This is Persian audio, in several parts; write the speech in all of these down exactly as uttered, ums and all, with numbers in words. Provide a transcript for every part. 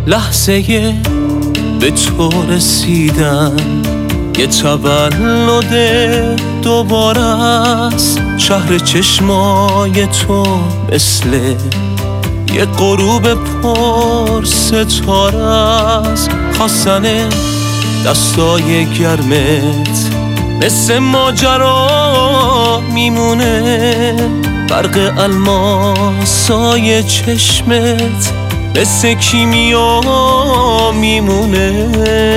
لحظه به تو رسیدن یه تولد دوباره است. شهر چشمای تو مثل یه غروب پر ستاره است. خواستن دستای گرمت مثل ماجرا میمونه. برق الماسای چشمت مثل کیمیا میمونه.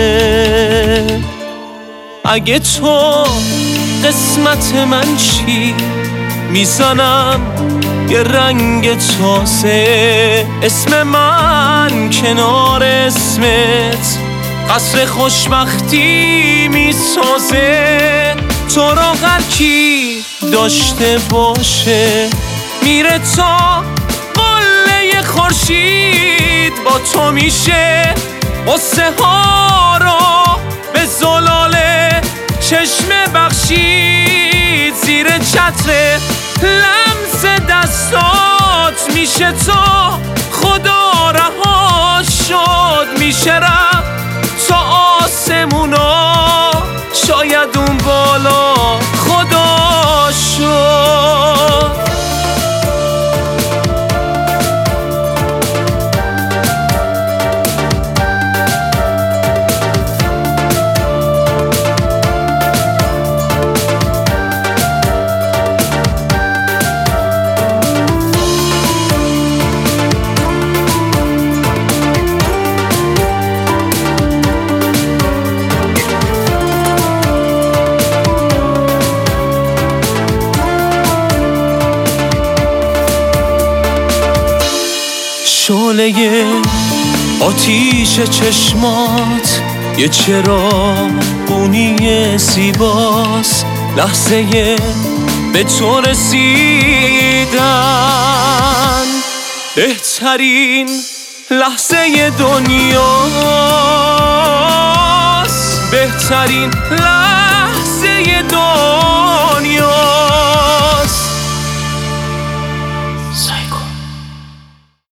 اگه تو قسمت من چی میزنم یه رنگ تازه، اسم من کنار اسمت قصر خوشبختی میسازه. تو رو هر کی داشته باشه میره تا قله خورشید. با تو میشه قصه ها رو به زلال چشم بخشید. زیر چتر لمس دستات میشه تو خدا رها شد. میشه رفت تا آسمونا، شاید اون بالا خدا شد. شعله آتیش چشمات یه چراغونی زیباست. لحظه به تو رسیدن بهترین لحظه دنیاست. بهترین لحظه